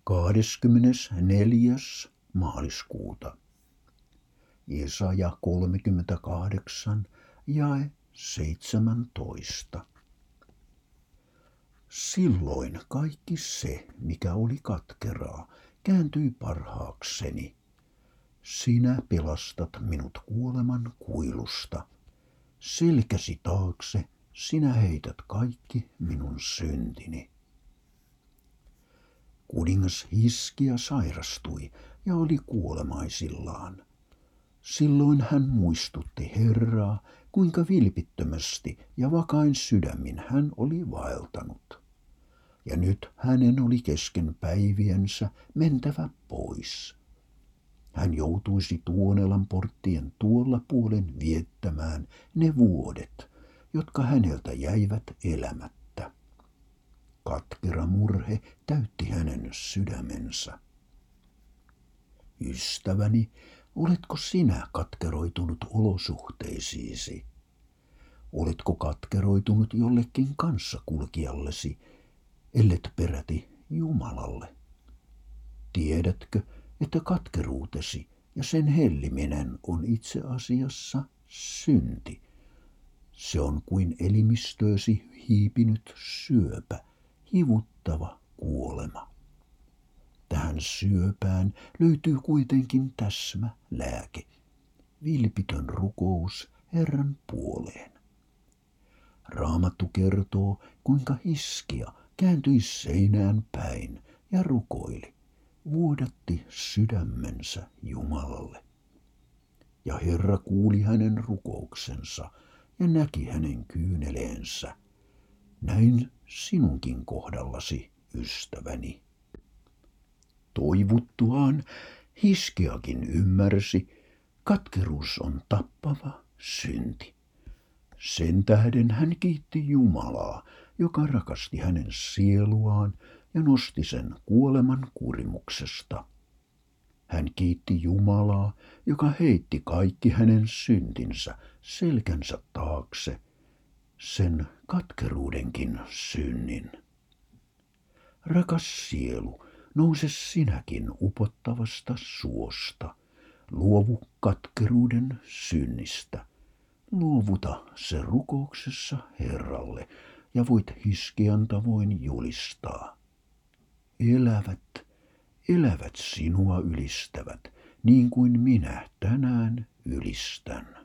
24. maaliskuuta. Jesaja 38, jae 17. Silloin kaikki se, mikä oli katkeraa, kääntyi parhaakseni. Sinä pelastat minut kuoleman kuilusta. Selkäsi taakse sinä heität kaikki minun syntini. Kuningas Hiskia sairastui ja oli kuolemaisillaan. Silloin hän muistutti Herraa, kuinka vilpittömästi ja vakain sydämin hän oli vaeltanut. Ja nyt hänen oli kesken päiviensä mentävä pois. Hän joutuisi Tuonelan porttien tuolla puolen viettämään ne vuodet, jotka häneltä jäivät elämättä. Katkera murhe täytti hänen sydämensä. Ystäväni, oletko sinä katkeroitunut olosuhteisiisi? Oletko katkeroitunut jollekin kanssakulkijallesi, ellet peräti Jumalalle? Tiedätkö, että katkeruutesi ja sen helliminen on itse asiassa synti? Se on kuin elimistöösi hiipinyt syöpä, hivuttava kuolema. Tähän syöpään löytyy kuitenkin täsmälääke, vilpitön rukous Herran puoleen. Raamattu kertoo, kuinka Hiskia kääntyi seinään päin ja rukoili, vuodatti sydämensä Jumalalle. Ja Herra kuuli hänen rukouksensa ja näki hänen kyyneleensä. Näin sinunkin kohdallasi, ystäväni. Toivuttuaan Hiskiakin ymmärsi, katkeruus on tappava synti. Sen tähden hän kiitti Jumalaa, joka rakasti hänen sieluaan ja nosti sen kuoleman kurimuksesta. Hän kiitti Jumalaa, joka heitti kaikki hänen syntinsä selkänsä taakse, sen katkeruudenkin synnin. Rakas sielu, nouse sinäkin upottavasta suosta, luovu katkeruuden synnistä. Luovuta se rukouksessa Herralle ja voit Hiskian tavoin julistaa. Elävät sinua ylistävät, niin kuin minä tänään ylistän.